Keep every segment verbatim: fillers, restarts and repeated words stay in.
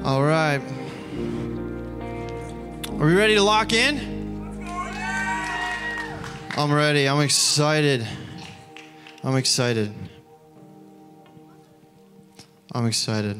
All right. Are we ready to lock in? I'm ready. I'm excited. I'm excited. I'm excited.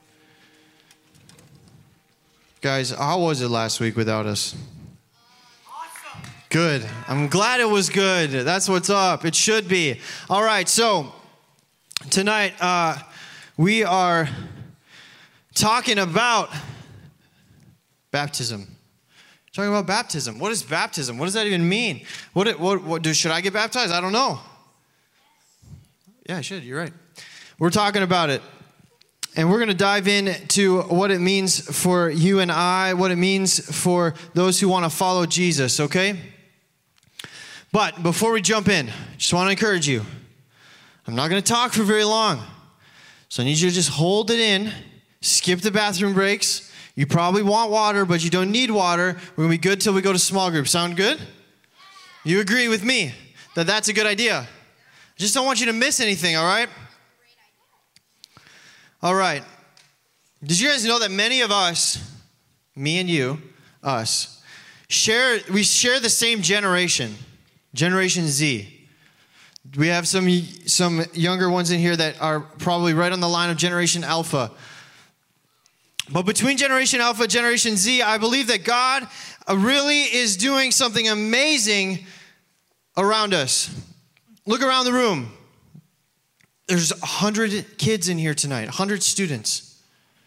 Guys, how was it last week without us? Awesome. Good. I'm glad it was good. That's what's up. It should be. All right, so tonight uh, we are talking about baptism. Talking about baptism. What is baptism? What does that even mean? What? What? What? Do, should I get baptized? I don't know. Yeah, I should. You're right. We're talking about it. And we're going to dive into what it means for you and I, what it means for those who want to follow Jesus, okay? But before we jump in, just want to encourage you. I'm not going to talk for very long. So I need you to just hold it in, skip the bathroom breaks. You probably want water, but you don't need water. We're going to be good till we go to small group. Sound good? You agree with me that that's a good idea? I just don't want you to miss anything, all right? All right. Did you guys know that many of us, me and you, us, share we share the same generation, Generation Z. We have some some younger ones in here that are probably right on the line of Generation Alpha. But between Generation Alpha and Generation Z, I believe that God really is doing something amazing around us. Look around the room. There's one hundred kids in here tonight, one hundred students.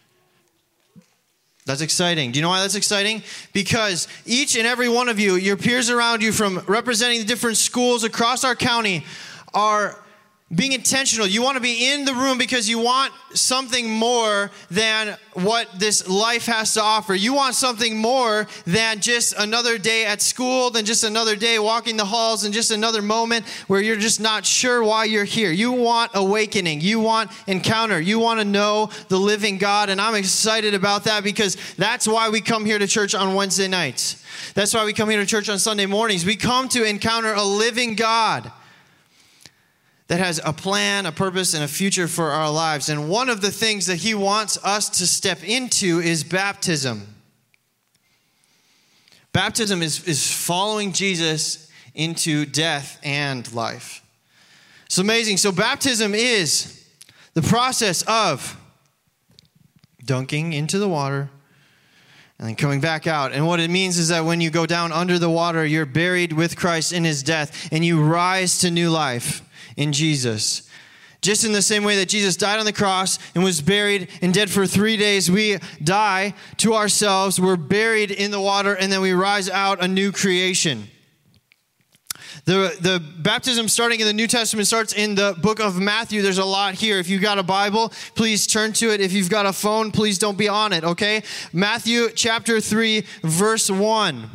That's exciting. Do you know why that's exciting? Because each and every one of you, your peers around you from representing the different schools across our county are being intentional. You want to be in the room because you want something more than what this life has to offer. You want something more than just another day at school, than just another day walking the halls, and just another moment where you're just not sure why you're here. You want awakening. You want encounter. You want to know the living God, and I'm excited about that because that's why we come here to church on Wednesday nights. That's why we come here to church on Sunday mornings. We come to encounter a living God that has a plan, a purpose, and a future for our lives. And one of the things that he wants us to step into is baptism. Baptism is, is following Jesus into death and life. It's amazing. So baptism is the process of dunking into the water and then coming back out. And what it means is that when you go down under the water, you're buried with Christ in his death, and you rise to new life in Jesus. Just in the same way that Jesus died on the cross and was buried and dead for three days, we die to ourselves, we're buried in the water, and then we rise out a new creation. The, the baptism starting in the New Testament starts in the book of Matthew. There's a lot here. If you've got a Bible, please turn to it. If you've got a phone, please don't be on it, okay? Matthew chapter three, verse one.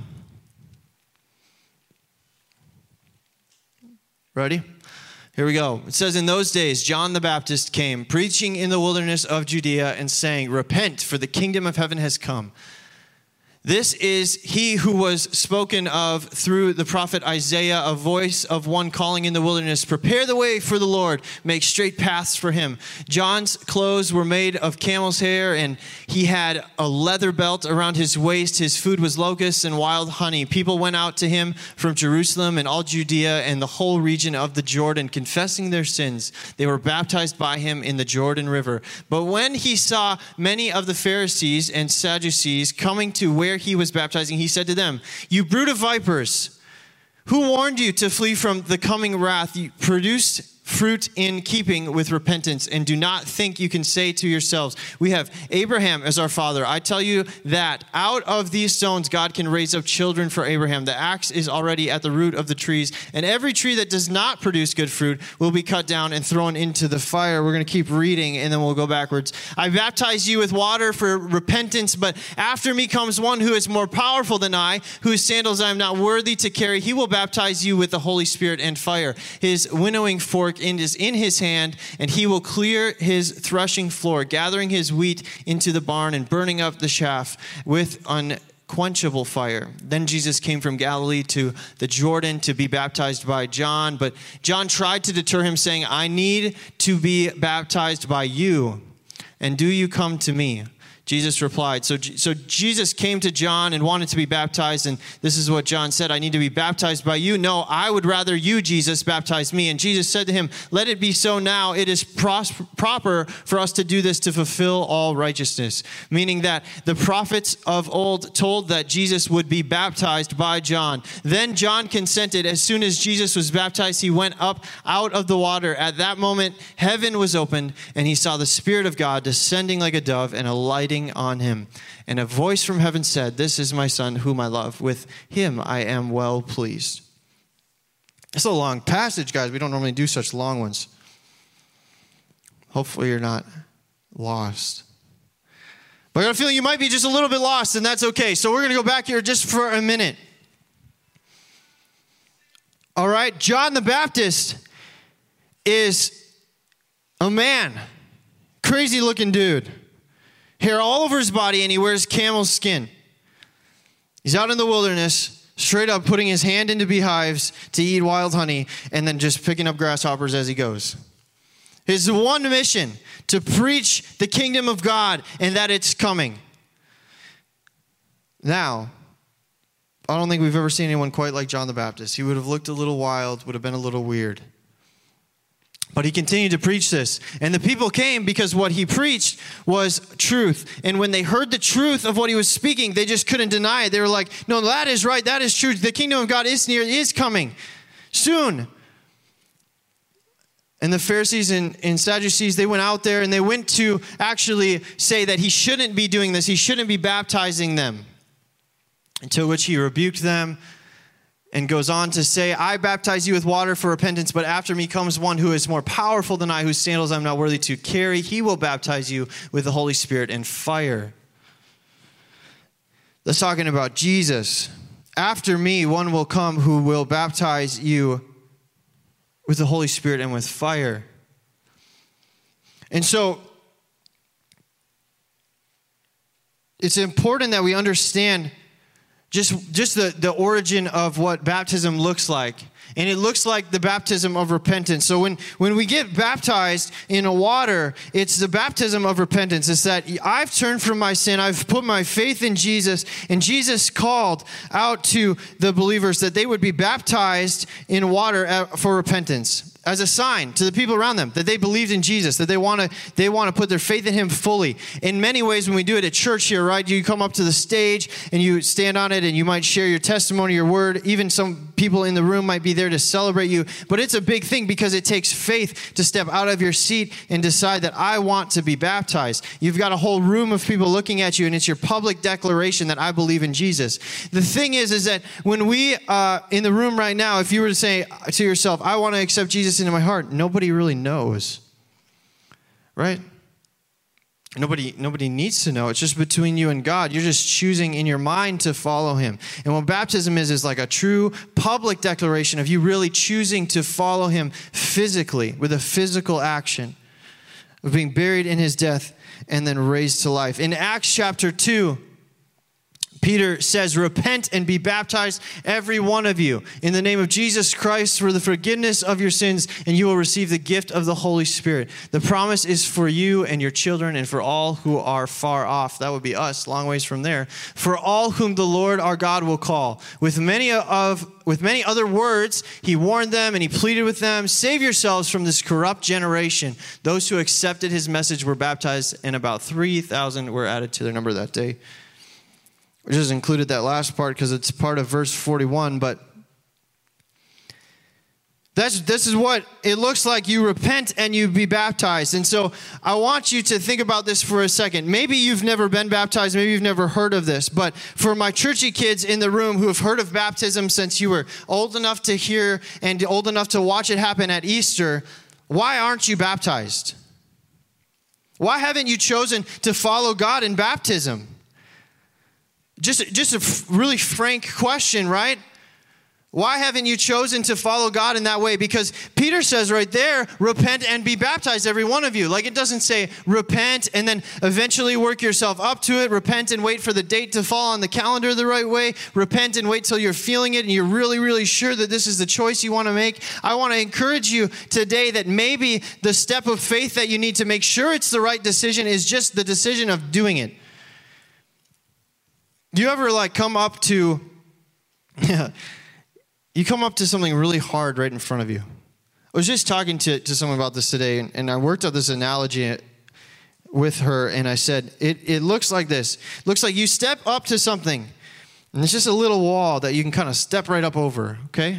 Ready? Here we go. It says, in those days, John the Baptist came, preaching in the wilderness of Judea and saying, repent, for the kingdom of heaven has come. This is he who was spoken of through the prophet Isaiah, a voice of one calling in the wilderness, prepare the way for the Lord, make straight paths for him. John's clothes were made of camel's hair, and he had a leather belt around his waist. His food was locusts and wild honey. People went out to him from Jerusalem and all Judea and the whole region of the Jordan, confessing their sins. They were baptized by him in the Jordan River. But when he saw many of the Pharisees and Sadducees coming to where he was baptizing, he said to them, you brood of vipers, who warned you to flee from the coming wrath? You produce fruit in keeping with repentance, and do not think you can say to yourselves, we have Abraham as our father. I tell you that out of these stones God can raise up children for Abraham. The axe is already at the root of the trees, and every tree that does not produce good fruit will be cut down and thrown into the fire. We're going to keep reading, and then we'll go backwards. I baptize you with water for repentance, but after me comes one who is more powerful than I, whose sandals I am not worthy to carry. He will baptize you with the Holy Spirit and fire. His winnowing fork is in his hand, and he will clear his threshing floor, gathering his wheat into the barn and burning up the chaff with unquenchable fire. Then Jesus came from Galilee to the Jordan to be baptized by John, but John tried to deter him, saying, I need to be baptized by you, and do you come to me? Jesus replied. So, so Jesus came to John and wanted to be baptized, and this is what John said, I need to be baptized by you. No, I would rather you, Jesus, baptize me. And Jesus said to him, let it be so now. It is pros- proper for us to do this to fulfill all righteousness. Meaning that the prophets of old told that Jesus would be baptized by John. Then John consented. As soon as Jesus was baptized, he went up out of the water. At that moment, heaven was opened, and he saw the Spirit of God descending like a dove and alighting on him. And a voice from heaven said, this is my son whom I love. With him I am well pleased. It's a long passage, guys. We don't normally do such long ones. Hopefully you're not lost. But I got a feeling you might be just a little bit lost, and that's okay. So we're going to go back here just for a minute. All right, John the Baptist is a man. Crazy looking dude. Hair all over his body, and he wears camel skin. He's out in the wilderness, straight up putting his hand into beehives to eat wild honey, and then just picking up grasshoppers as he goes. His one mission, to preach the kingdom of God and that it's coming. Now, I don't think we've ever seen anyone quite like John the Baptist. He would have looked a little wild, would have been a little weird. But he continued to preach this. And the people came because what he preached was truth. And when they heard the truth of what he was speaking, they just couldn't deny it. They were like, no, that is right. That is true. The kingdom of God is near, is coming soon. And the Pharisees and, and Sadducees, they went out there and they went to actually say that he shouldn't be doing this. He shouldn't be baptizing them. Until which he rebuked them. And goes on to say, I baptize you with water for repentance, but after me comes one who is more powerful than I, whose sandals I'm not worthy to carry. He will baptize you with the Holy Spirit and fire. That's talking about Jesus. After me, one will come who will baptize you with the Holy Spirit and with fire. And so, it's important that we understand Just, just the, the origin of what baptism looks like. And it looks like the baptism of repentance. So when, when we get baptized in a water, it's the baptism of repentance. It's that I've turned from my sin. I've put my faith in Jesus. And Jesus called out to the believers that they would be baptized in water for repentance. As a sign to the people around them that they believed in Jesus, that they want to they want to put their faith in him fully. In many ways, when we do it at church here, right, you come up to the stage and you stand on it and you might share your testimony, your word. Even some people in the room might be there to celebrate you. But it's a big thing because it takes faith to step out of your seat and decide that I want to be baptized. You've got a whole room of people looking at you, and it's your public declaration that I believe in Jesus. The thing is, is that when we, uh, in the room right now, if you were to say to yourself, I want to accept Jesus into my heart, nobody really knows, right? Nobody, nobody needs to know. It's just between you and God. You're just choosing in your mind to follow him. And what baptism is, is like a true public declaration of you really choosing to follow him physically, with a physical action of being buried in his death and then raised to life. In Acts chapter two, Peter says, repent and be baptized, every one of you, in the name of Jesus Christ for the forgiveness of your sins, and you will receive the gift of the Holy Spirit. The promise is for you and your children and for all who are far off. That would be us, long ways from there. For all whom the Lord our God will call. With many of with many other words, he warned them and he pleaded with them, save yourselves from this corrupt generation. Those who accepted his message were baptized, and about three thousand were added to their number that day. We just included that last part because it's part of verse forty-one, but that's this is what it looks like. You repent and you be baptized. And so I want you to think about this for a second. Maybe you've never been baptized. Maybe you've never heard of this. But for my churchy kids in the room who have heard of baptism since you were old enough to hear and old enough to watch it happen at Easter, why aren't you baptized? Why haven't you chosen to follow God in baptism? Just, just a f- really frank question, right? Why haven't you chosen to follow God in that way? Because Peter says right there, repent and be baptized, every one of you. Like it doesn't say repent and then eventually work yourself up to it. Repent and wait for the date to fall on the calendar the right way. Repent and wait till you're feeling it and you're really, really sure that this is the choice you want to make. I want to encourage you today that maybe the step of faith that you need to make sure it's the right decision is just the decision of doing it. Do you ever like come up to, yeah, you come up to something really hard right in front of you? I was just talking to, to someone about this today, and, and I worked out this analogy with her, and I said, it, it looks like this. It looks like you step up to something, and it's just a little wall that you can kind of step right up over, okay?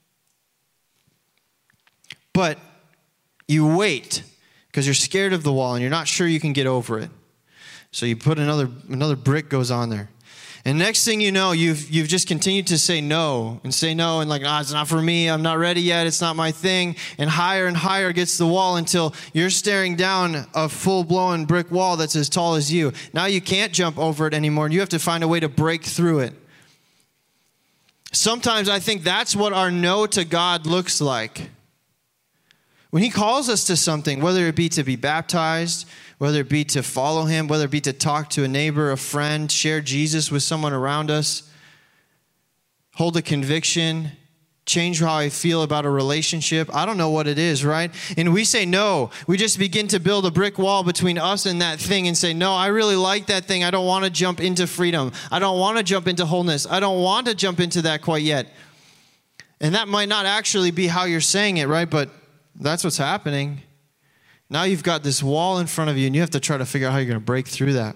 But you wait because you're scared of the wall, and you're not sure you can get over it. So you put another another brick goes on there. And next thing you know, you've you've just continued to say no and say no and like, ah, it's not for me. I'm not ready yet. It's not my thing. And higher and higher gets the wall until you're staring down a full-blown brick wall that's as tall as you. Now you can't jump over it anymore, and you have to find a way to break through it. Sometimes I think that's what our no to God looks like. When he calls us to something, whether it be to be baptized, whether it be to follow him, whether it be to talk to a neighbor, a friend, share Jesus with someone around us, hold a conviction, change how I feel about a relationship. I don't know what it is, right? And we say no. We just begin to build a brick wall between us and that thing and say, no, I really like that thing. I don't want to jump into freedom. I don't want to jump into wholeness. I don't want to jump into that quite yet. And that might not actually be how you're saying it, right? But that's what's happening. Now you've got this wall in front of you, and you have to try to figure out how you're going to break through that.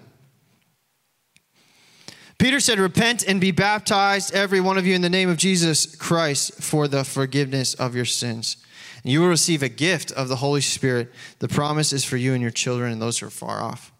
Peter said, repent and be baptized, every one of you, in the name of Jesus Christ for the forgiveness of your sins. And you will receive a gift of the Holy Spirit. The promise is for you and your children and those who are far off.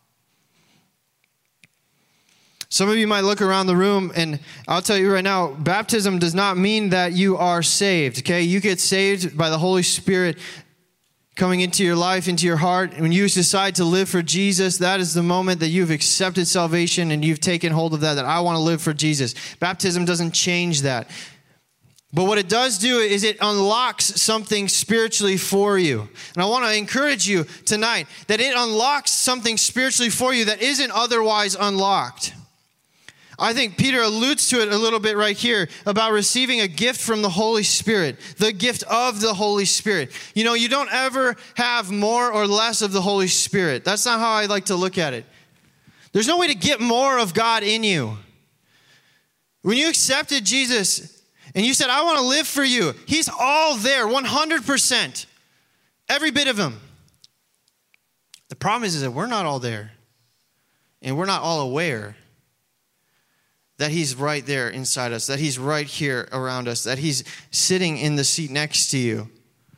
Some of you might look around the room, and I'll tell you right now, baptism does not mean that you are saved, okay? You get saved by the Holy Spirit coming into your life, into your heart. And when you decide to live for Jesus, that is the moment that you've accepted salvation and you've taken hold of that, that I want to live for Jesus. Baptism doesn't change that. But what it does do is it unlocks something spiritually for you. And I want to encourage you tonight that it unlocks something spiritually for you that isn't otherwise unlocked. I think Peter alludes to it a little bit right here about receiving a gift from the Holy Spirit, the gift of the Holy Spirit. You know, you don't ever have more or less of the Holy Spirit. That's not how I like to look at it. There's no way to get more of God in you. When you accepted Jesus and you said, I want to live for you, he's all there, one hundred percent. Every bit of him. The problem is, is that we're not all there. And we're not all aware that he's right there inside us, that he's right here around us, that he's sitting in the seat next to you.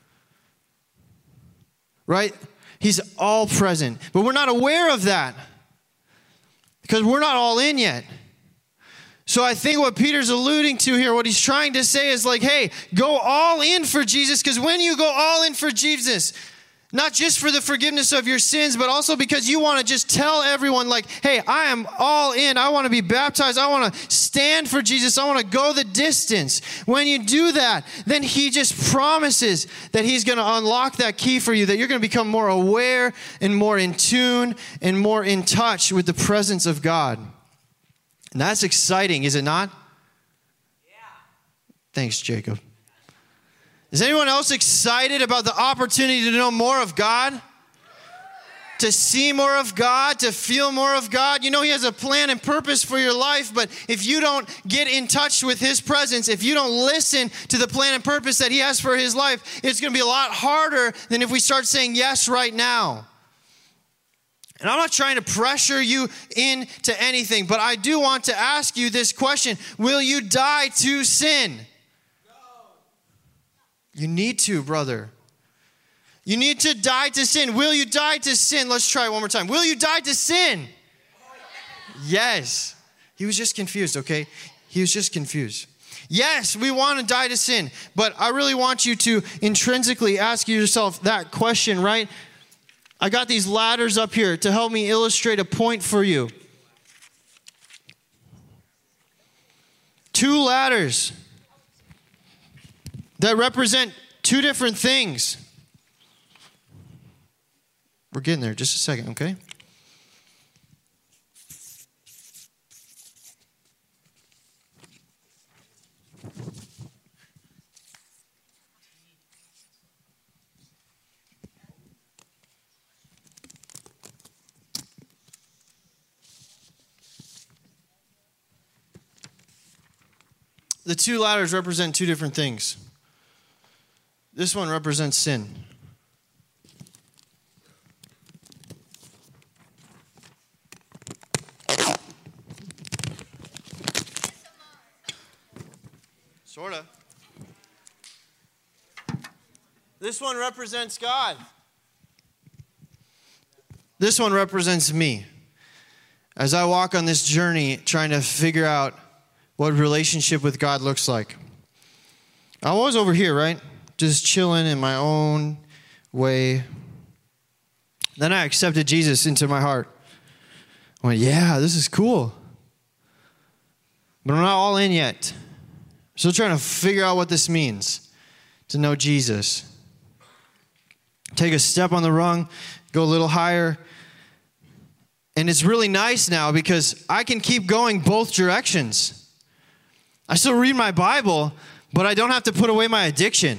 Right? He's all present. But we're not aware of that because we're not all in yet. So I think what Peter's alluding to here, what he's trying to say is like, hey, go all in for Jesus, because when you go all in for Jesus, not just for the forgiveness of your sins, but also because you want to just tell everyone like, hey, I am all in. I want to be baptized. I want to stand for Jesus. I want to go the distance. When you do that, then he just promises that he's going to unlock that key for you, that you're going to become more aware and more in tune and more in touch with the presence of God. And that's exciting, is it not? Yeah. Thanks, Jacob. Is anyone else excited about the opportunity to know more of God? To see more of God, to feel more of God? You know, he has a plan and purpose for your life, but if you don't get in touch with his presence, if you don't listen to the plan and purpose that he has for his life, it's going to be a lot harder than if we start saying yes right now. And I'm not trying to pressure you into anything, but I do want to ask you this question. Will you die to sin? You need to, brother. You need to die to sin. Will you die to sin? Let's try it one more time. Will you die to sin? Yes. He was just confused, okay? He was just confused. Yes, we want to die to sin, but I really want you to intrinsically ask yourself that question, right? I got these ladders up here to help me illustrate a point for you. Two ladders that represent two different things. We're getting there. Just a second, okay? the two ladders represent two different things. This one represents sin. Sort of. This one represents God. This one represents me. As I walk on this journey trying to figure out what relationship with God looks like. I was over here, right? Just chilling in my own way. Then I accepted Jesus into my heart. I went, yeah, this is cool. But I'm not all in yet. Still trying to figure out what this means to know Jesus. Take a step on the rung, go a little higher. And it's really nice now because I can keep going both directions. I still read my Bible, but I don't have to put away my addiction.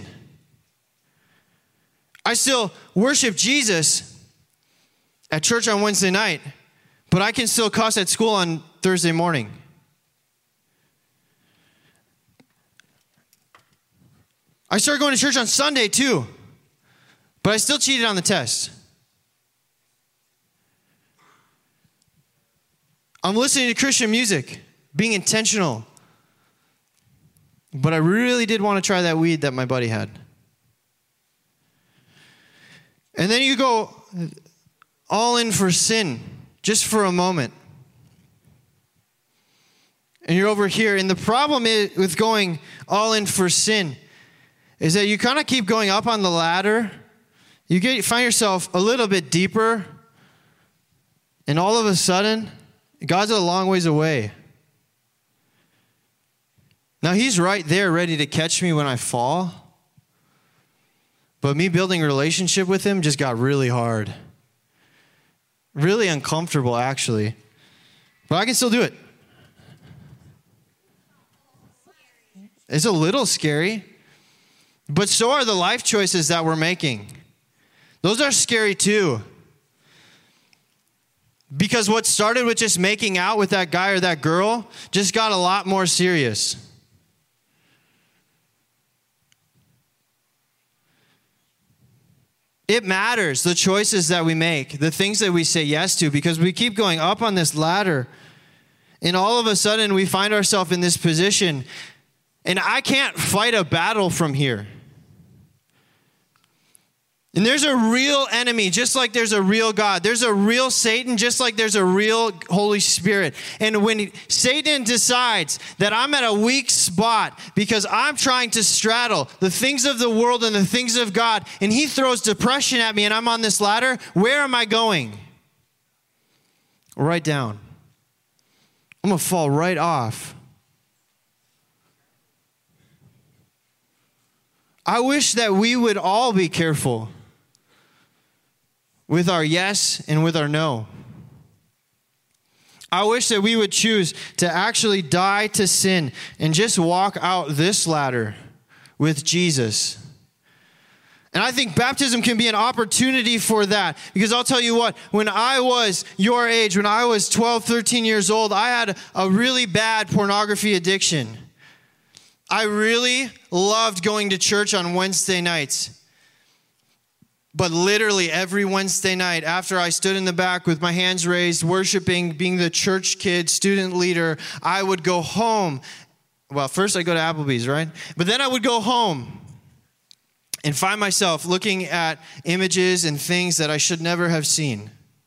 I still worship Jesus at church on Wednesday night, but I can still cuss at school on Thursday morning. I started going to church on Sunday too, but I still cheated on the test. I'm listening to Christian music, being intentional. But I really did want to try that weed that my buddy had. And then you go all in for sin, just for a moment. And you're over here. And the problem is with going all in for sin is that you kind of keep going up on the ladder. You get find yourself a little bit deeper. And all of a sudden, God's a long ways away. Now, he's right there ready to catch me when I fall. But me building a relationship with him just got really hard. Really uncomfortable, actually. But I can still do it. It's a little scary. But so are the life choices that we're making. Those are scary too. Because what started with just making out with that guy or that girl just got a lot more serious. It matters, the choices that we make, the things that we say yes to, because we keep going up on this ladder, and all of a sudden we find ourselves in this position, and I can't fight a battle from here. And there's a real enemy, just like there's a real God. There's a real Satan, just like there's a real Holy Spirit. And when Satan decides that I'm at a weak spot because I'm trying to straddle the things of the world and the things of God, and he throws depression at me and I'm on this ladder, where am I going? Right down. I'm going to fall right off. I wish that we would all be careful with our yes and with our no. I wish that we would choose to actually die to sin and just walk out this ladder with Jesus. And I think baptism can be an opportunity for that. Because I'll tell you what, when I was your age, when I was twelve, thirteen years old, I had a really bad pornography addiction. I really loved going to church on Wednesday nights. But literally every Wednesday night, after I stood in the back with my hands raised, worshiping, being the church kid, student leader, I would go home. Well, first I'd go to Applebee's, right? But then I would go home and find myself looking at images and things that I should never have seen.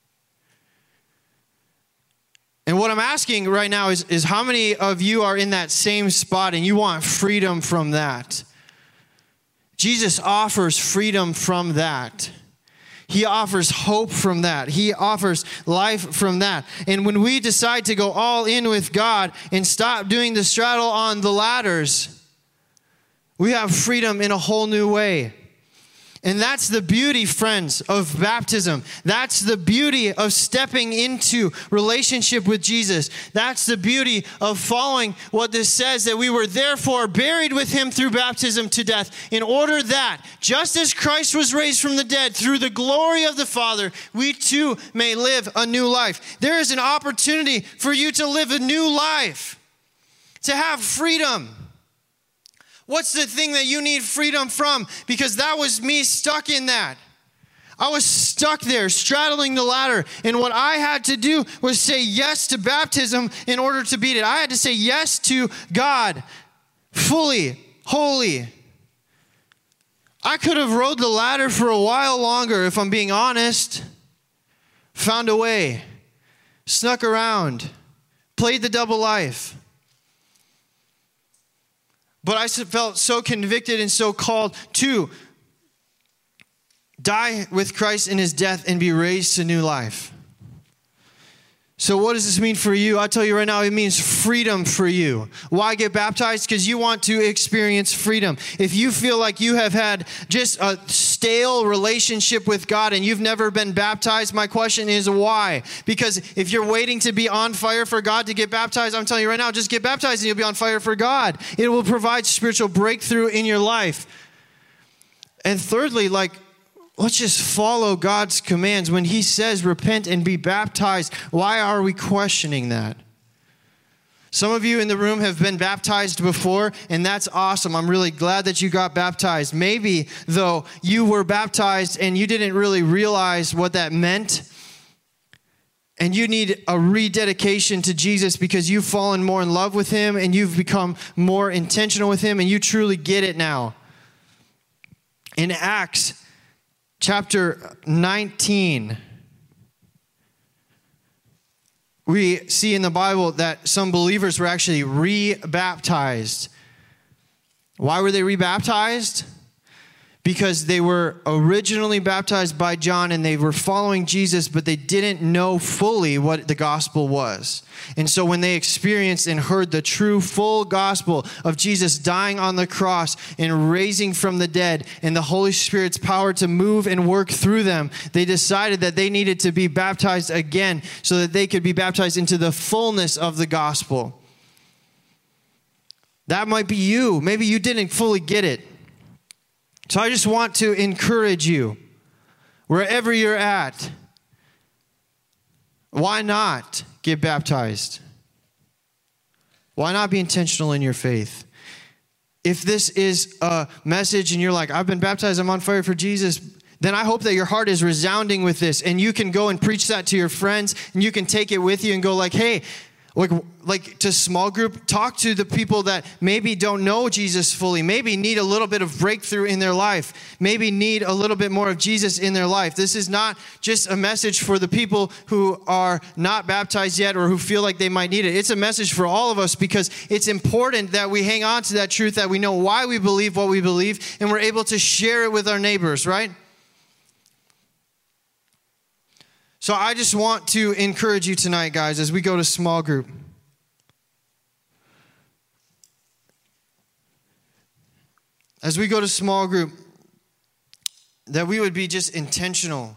And what I'm asking right now is, is how many of you are in that same spot and you want freedom from that? Jesus offers freedom from that. He offers hope from that. He offers life from that. And when we decide to go all in with God and stop doing the straddle on the ladders, we have freedom in a whole new way. And that's the beauty, friends, of baptism. That's the beauty of stepping into relationship with Jesus. That's the beauty of following what this says, that we were therefore buried with him through baptism to death, in order that, just as Christ was raised from the dead through the glory of the Father, we too may live a new life. There is an opportunity for you to live a new life, to have freedom. What's the thing that you need freedom from? Because that was me stuck in that. I was stuck there, straddling the ladder. And what I had to do was say yes to baptism in order to beat it. I had to say yes to God fully, wholly. I could have rode the ladder for a while longer, if I'm being honest. Found a way, snuck around, played the double life. But I felt so convicted and so called to die with Christ in his death and be raised to new life. So what does this mean for you? I'll tell you right now, it means freedom for you. Why get baptized? Because you want to experience freedom. If you feel like you have had just a stale relationship with God and you've never been baptized, my question is why? Because if you're waiting to be on fire for God to get baptized, I'm telling you right now, just get baptized and you'll be on fire for God. It will provide spiritual breakthrough in your life. And thirdly, like, let's just follow God's commands. When he says repent and be baptized, why are we questioning that? Some of you in the room have been baptized before, and that's awesome. I'm really glad that you got baptized. Maybe, though, you were baptized and you didn't really realize what that meant. And you need a rededication to Jesus because you've fallen more in love with him and you've become more intentional with him and you truly get it now. In Acts chapter nineteen, we see in the Bible that some believers were actually re-baptized. Why were they re-baptized? Because they were originally baptized by John and they were following Jesus, but they didn't know fully what the gospel was. And so when they experienced and heard the true full gospel of Jesus dying on the cross and raising from the dead and the Holy Spirit's power to move and work through them, they decided that they needed to be baptized again so that they could be baptized into the fullness of the gospel. That might be you. Maybe you didn't fully get it. So I just want to encourage you, wherever you're at, why not get baptized? Why not be intentional in your faith? If this is a message and you're like, I've been baptized, I'm on fire for Jesus, then I hope that your heart is resounding with this and you can go and preach that to your friends and you can take it with you and go like, hey, Like, like to small group, talk to the people that maybe don't know Jesus fully, maybe need a little bit of breakthrough in their life, maybe need a little bit more of Jesus in their life. This is not just a message for the people who are not baptized yet or who feel like they might need it. It's a message for all of us because it's important that we hang on to that truth, that we know why we believe what we believe, and we're able to share it with our neighbors, right? So I just want to encourage you tonight, guys, as we go to small group. As we go to small group, that we would be just intentional.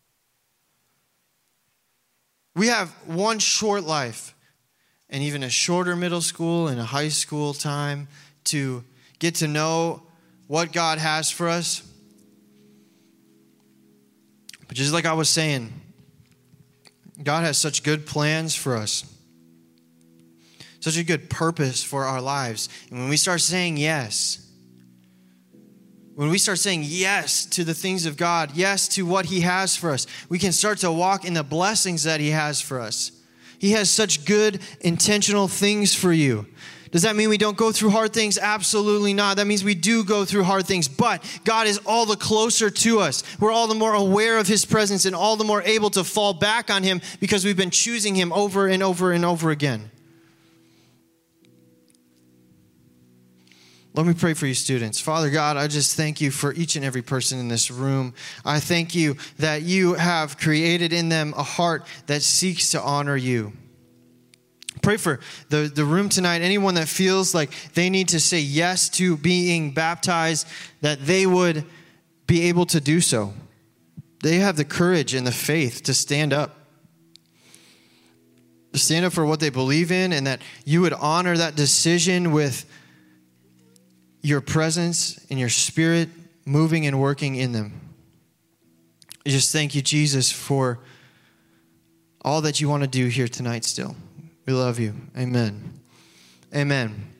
We have one short life and even a shorter middle school and a high school time to get to know what God has for us. But just like I was saying, God has such good plans for us, such a good purpose for our lives. And when we start saying yes, when we start saying yes to the things of God, yes to what he has for us, we can start to walk in the blessings that he has for us. He has such good, intentional things for you. Does that mean we don't go through hard things? Absolutely not. That means we do go through hard things, but God is all the closer to us. We're all the more aware of his presence and all the more able to fall back on him because we've been choosing him over and over and over again. Let me pray for you, students. Father God, I just thank you for each and every person in this room. I thank you that you have created in them a heart that seeks to honor you. Pray for the, the room tonight, anyone that feels like they need to say yes to being baptized, that they would be able to do so. They have the courage and the faith to stand up. To stand up for what they believe in, and that you would honor that decision with your presence and your spirit moving and working in them. I just thank you, Jesus, for all that you want to do here tonight still. We love you. Amen. Amen.